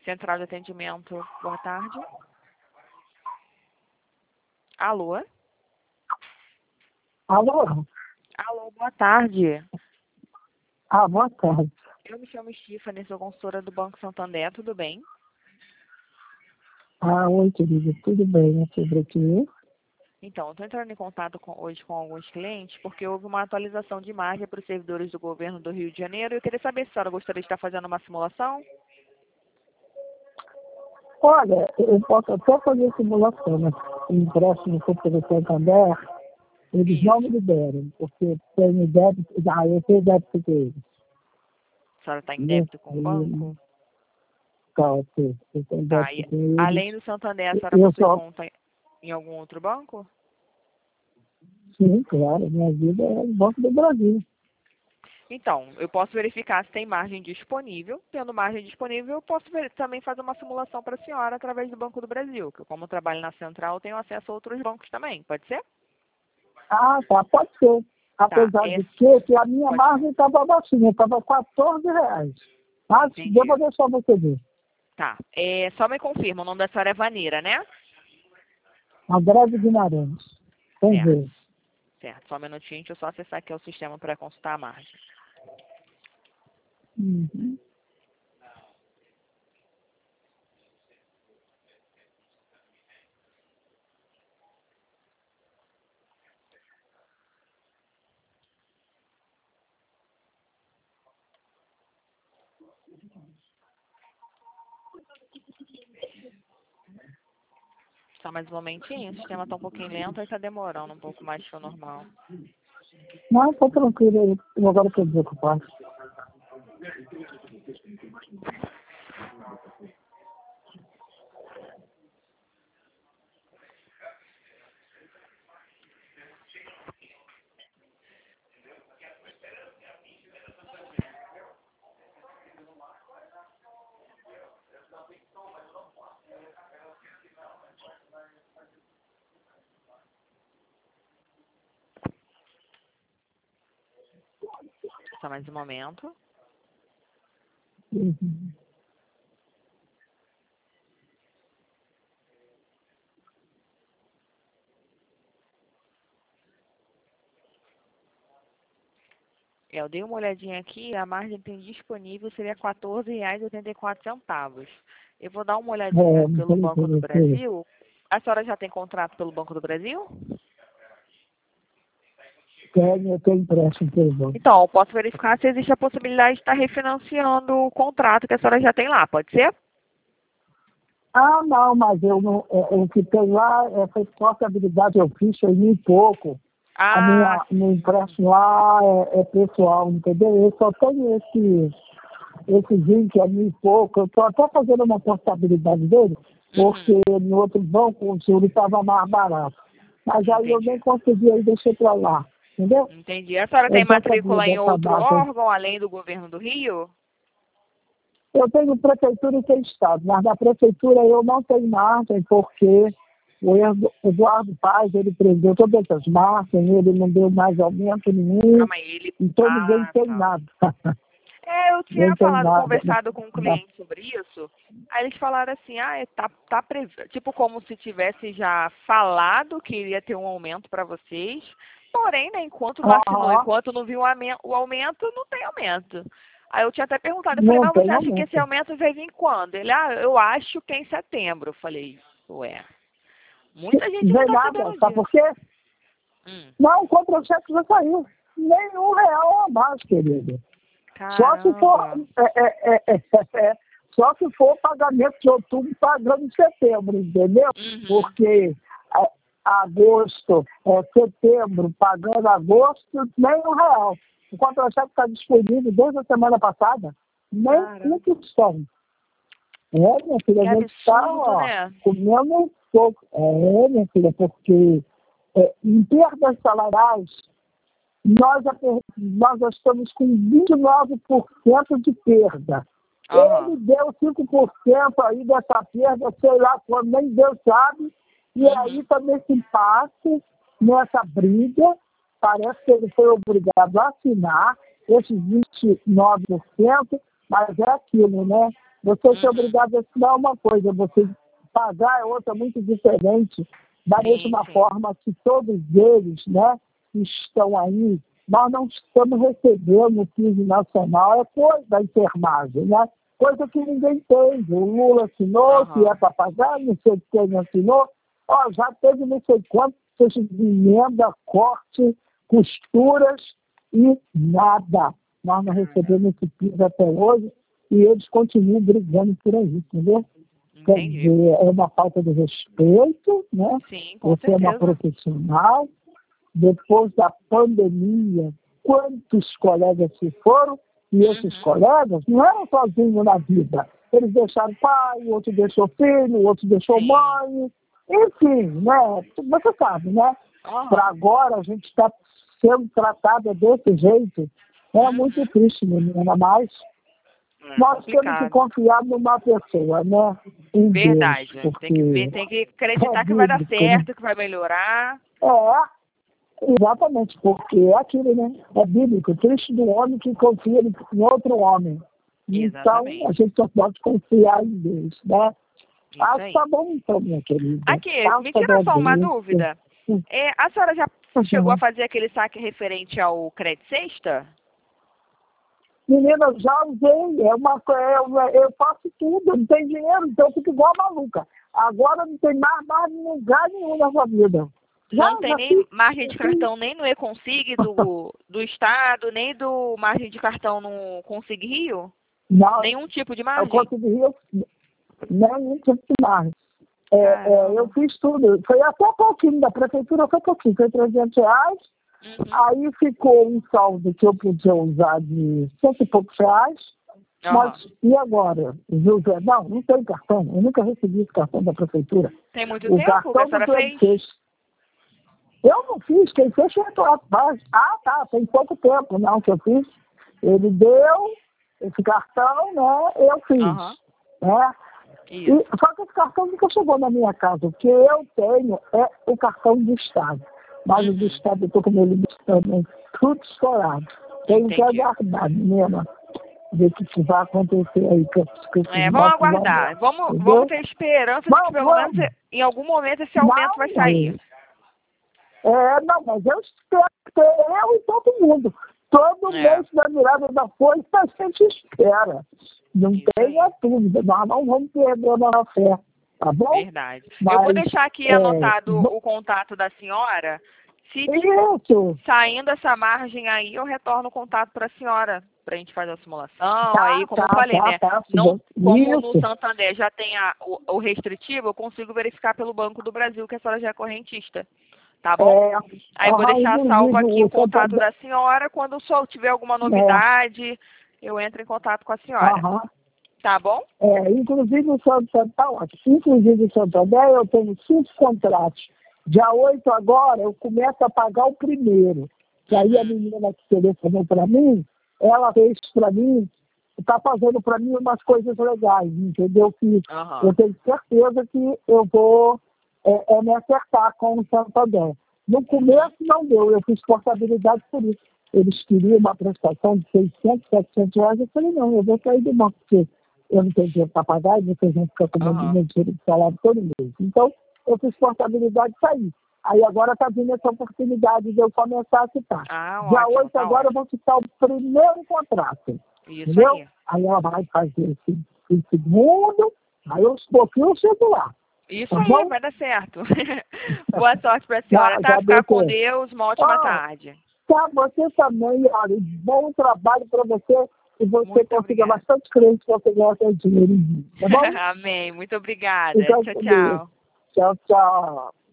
Central de atendimento, boa tarde. Alô? Alô? Alô, boa tarde. Boa tarde. Eu me chamo Stephanie, sou consultora do Banco Santander, tudo bem? Oi, querida, tudo bem? É sobre aqui? Então, eu estou entrando em contato hoje com alguns clientes porque houve uma atualização de margem para os servidores do governo do Rio de Janeiro e eu queria saber se a senhora gostaria de estar fazendo uma simulação. Olha, eu posso até fazer simulação, mas o empréstimo que eu pelo Santander, eles não me liberam, porque tem débito, eu tenho débito com eles. A senhora está em débito com o banco? Eu tenho Tá, débito e com eles. além do Santander, a senhora Eu possui só, conta em algum outro banco? sim, claro, minha vida é o Banco do Brasil. Então, eu posso verificar se tem margem disponível. Tendo margem disponível, eu posso também fazer uma simulação para a senhora através do Banco do Brasil, que eu, como trabalho na Central, tenho acesso a outros bancos também. Pode ser? Tá, pode ser. Tá, Apesar de que a minha pode margem estava baixinha, estava R$ 14. Mas entendi. eu vou deixar você ver. Tá, só me confirma, o nome da senhora é Vaneira, né? André Guimarães. Vamos Certo, ver. certo. Só um minutinho, deixa eu só acessar aqui o sistema para consultar a margem. Uhum. Só mais um momentinho, o sistema está um pouquinho lento e está demorando um pouco mais que o normal. Não, tá tranquilo. Eu agora estou desocupado. Só mais um momento. Uhum. Eu dei uma olhadinha aqui, a margem que tem disponível seria R$ 14,84. Eu vou dar uma olhadinha Não pelo tem Banco do interesse. Brasil. A senhora já tem contrato pelo Banco do Brasil? Eu tenho empréstimo pelo banco. Então, eu posso verificar se existe a possibilidade de estar refinanciando o contrato que a senhora já tem lá, pode ser? Não, mas eu não, o que tem lá foi portabilidade, eu fiz, foi mil e pouco. Ah, Meu empréstimo lá é pessoal, entendeu? Eu só tenho esse vinho que é mil e pouco. Eu estou até fazendo uma portabilidade dele, porque no outro banco o juro estava mais barato. Mas aí eu nem entendi. consegui, aí deixei para lá, entendeu? Entendi. A senhora Eu tem já sabia matrícula em dessa outro data. órgão, além do governo do Rio? Eu tenho prefeitura e tenho estado, mas na prefeitura eu não tenho margem, porque o Eduardo Paz, ele prendeu todas as margens, ele não deu mais aumento nenhum, Calma aí, ele... então ninguém Ah, tem tá. nada. Eu Ninguém tinha tem nada. conversado com um cliente sobre isso. Aí eles falaram assim, tá previsto. Tipo, como se tivesse já falado que iria ter um aumento para vocês. Porém, né, enquanto não assinou, Aham, enquanto não viu o aumento, não tem aumento. Aí eu tinha até perguntado, eu falei, não mas você tem acha que esse aumento. aumento vai vir quando? Ele, eu acho que é em setembro. Eu falei, ué, muita gente não Vem tá nada, sabendo sabe disso. por quê? Hum, Não, o contra-cheque já saiu. Nenhum real a mais, querido. Só se for, caramba. só se for pagamento de outubro pagando em setembro, entendeu? Uhum. Porque agosto, setembro, pagando agosto, nem R$ 1. O contra-cheque está disponível desde a semana passada, nem um Caramba. tostão. Minha filha, Que a gente está, absurdo, né? comendo um pouco. Minha filha, porque em perdas salariais, nós já estamos com 29% de perda. Aham. Ele deu 5% aí dessa perda, sei lá quando, nem Deus sabe, e aí está nesse impasse, nessa briga, parece que ele foi obrigado a assinar esses 29%, mas é aquilo, né? Você ser obrigado a assinar uma coisa, você pagar é outra muito diferente. Da mesma forma que todos eles, né, que estão aí, nós não estamos recebendo o piso nacional, é coisa da enfermagem, né? Coisa que ninguém tem. O Lula assinou, que é para pagar, não sei quem assinou. Ó, já teve não sei quantos de emenda, corte, costuras e nada. Nós não recebemos esse piso até hoje e eles continuam brigando por aí, entendeu? Quer dizer, é uma falta de respeito, né? Sim, com Você certeza. é uma profissional. Depois da pandemia, quantos colegas se foram? E esses colegas não eram sozinhos na vida. Eles deixaram pai, o outro deixou filho, o outro deixou mãe. Enfim, né? Você sabe, né? Para agora a gente está sendo tratada desse jeito. É muito triste, menina, mas nós temos que confiar numa pessoa, né? Em Verdade. Deus, porque Tem que acreditar que vai dar certo, que vai melhorar. Exatamente, porque é aquilo, né? É bíblico, triste do homem que confia em outro homem. Exatamente. Então, a gente só pode confiar em Deus, né? Acho que tá bom então, minha querida. Aqui, me tira só uma dúvida. A senhora já chegou a fazer aquele saque referente ao Crédito Sexta? Menina, eu já usei, eu faço tudo, eu não tenho dinheiro, então eu fico igual a maluca. Agora não tem mais lugar nenhum na sua vida. Não tem nem margem de cartão nem no E-Consig do Estado, nem do margem de cartão no Consig Rio? Não. Nenhum tipo de margem? Eu consegui Rio, nenhum tipo de margem. Eu fiz tudo. Foi até pouquinho da prefeitura, foi pouquinho, foi R$300. Aí ficou um saldo que eu podia usar de R$100 e poucos. Mas e agora? José? Não tem cartão. Eu nunca recebi esse cartão da prefeitura. Tem muito tempo que a senhora fez? Eu não fiz, quem fez foi a base. Tem pouco tempo não que eu fiz. Ele deu esse cartão, né? Eu fiz. Né? Só que esse cartão nunca chegou na minha casa. O que eu tenho é o cartão do Estado. Mas o do Estado eu estou com ele também tudo estourado. Tenho que aguardar, menina. Ver o que vai acontecer aí. Vamos aguardar. Vamos ter esperança de que pelo menos em algum momento esse aumento vai sair. Não, mas eu espero que eu e todo mundo. Todo mês da virada da folha a gente espera. Não tenha dúvida, nós não vamos perder a nossa fé, tá bom? Verdade. Eu vou deixar aqui anotado o contato da senhora. Se saindo essa margem aí, eu retorno o contato para a senhora, para a gente fazer a simulação. Aí, como eu falei, né? Como no Santander já tem o restritivo, eu consigo verificar pelo Banco do Brasil que a senhora já é correntista. Tá bom? Aí eu vou deixar salvo aqui o contato da senhora. Quando só tiver alguma novidade, eu entro em contato com a senhora. Tá bom? Inclusive o Santander tá ótimo. Inclusive o Santander, eu tenho 5 contratos. Dia 8 agora, eu começo a pagar o primeiro. Que aí a menina que telefonou para mim, ela fez para mim, está fazendo para mim umas coisas legais, entendeu? Que eu tenho certeza que eu vou me acertar com o Santander. No começo não deu, eu fiz portabilidade por isso. Eles queriam uma prestação de R$600, R$700. Eu falei, não, eu vou sair do banco, porque eu não tenho dinheiro para pagar e vocês vão ficar com meu dinheiro de salário todo mês. Então, eu fiz portabilidade e saí. Aí agora está vindo essa oportunidade de eu começar a citar. Dia 8 agora eu vou citar o primeiro contrato. Isso entendeu? Aí ela vai fazer esse segundo, aí aos pouquinhos eu chego lá. Isso aí, vai dar certo. Boa sorte para a senhora, tá? Ficar com Deus, uma ótima tarde. Tá, você também, olha, bom trabalho para você e você consiga bastante cliente para você ganhar seu dinheiro, tá bom? Amém, muito obrigada. Tchau, tchau. Tchau, tchau.